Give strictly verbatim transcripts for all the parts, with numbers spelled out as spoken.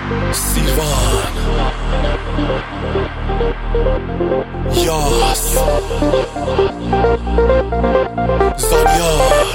سیروان یاس زانیار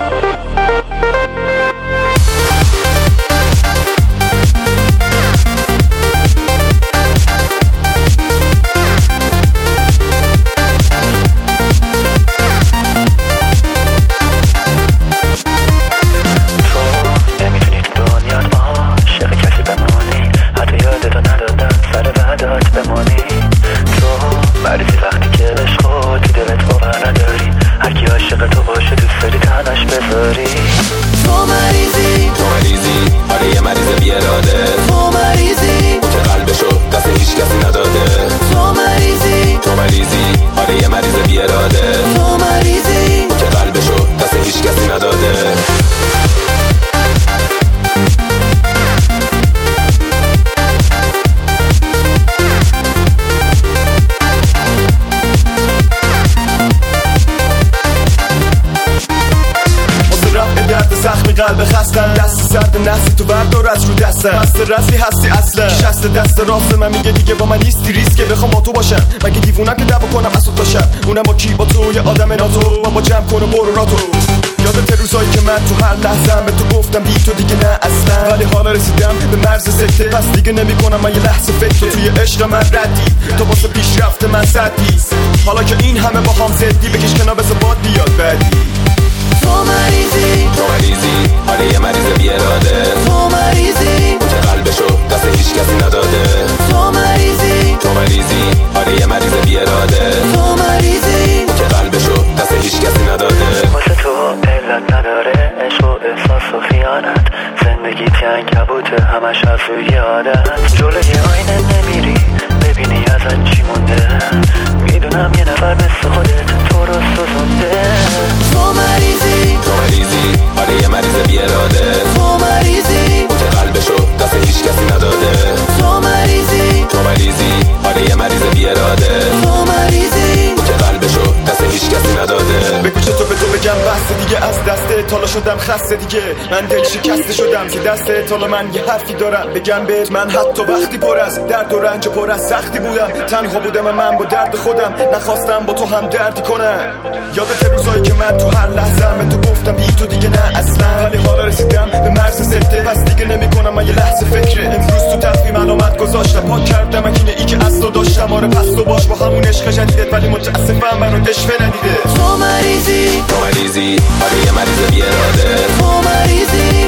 قلب خستم دست سرد نسلی تو بردار از رو دستم بسته رسلی هستی اصلا شست دست راست من میگه دیگه با من نیستی ریسکه بخوام با تو باشم مگه دیوونم که دعوا کنم از تو تاشم اونم با کی با تو یه آدم ناتو بابا جمع کن و برو راتو یادت روزایی که من تو هر لحظه به تو گفتم بی تو دیگه نه اصلا ولی حالا رسیدم به مرز سکته پس دیگه نمیکنم من یه لحظه فکر تو توی عشق من ردی تو واسه پیشرفت من صدی حالا که این همه با هم زدی بکش کنار بذار باد بیاد بعدی تو مریضی تو مریضی آره یه مریض بی اراده تو مریضی که قلبشو دست هیچ کسی نداده تو مریضی تو مریضی آره یه مریض بی اراده تو مریضی که قلبشو دست هیچ کسی نداده واسه تو علت نداره عشق و احساس و خیانت زندگی عنکبوته همش از روی عادت جلوی آینه نمیری ببینی ازت چی مونده میدونم یه نفر مثل خودت تو رو سوزونده تو مریضی تو مریضی آره یه مریض بی اراده تو مریضی که قلبشو دست هیچ کسی نداده تو مریضی تو مریضی آره یه مریض بی اراده تو مریضی که قلبشو دست هیچ کسی نداده بگو چطور به تو بگم بسته دیگه از دست تالا شدم خسته دیگه من دل شکسته شدم که دست تالا من یه حرفی دارم بگم بهت من حتی وقتی پر از درد و رنج و پر از سختی بودم تنها بودم من با درد خودم نخواستم با تو هم دردی کنم یادت روزایی که من تو هر لحظه به تو گفتم بی تو دیگه نه اصلا ولی حالا رسیدم به مرز سکته پس دیگه نمیکنم من یه لحظه فکر امروز تو تقویم علامت گذاشتم پاک کردم اکنه ای که از تو داشتم آره پس تو باش با همون عشق جدیدت ولی متاسفم منو دشوه ندیده تو مریضی تو مریضی آره یه مریض بی اراده تو مریضی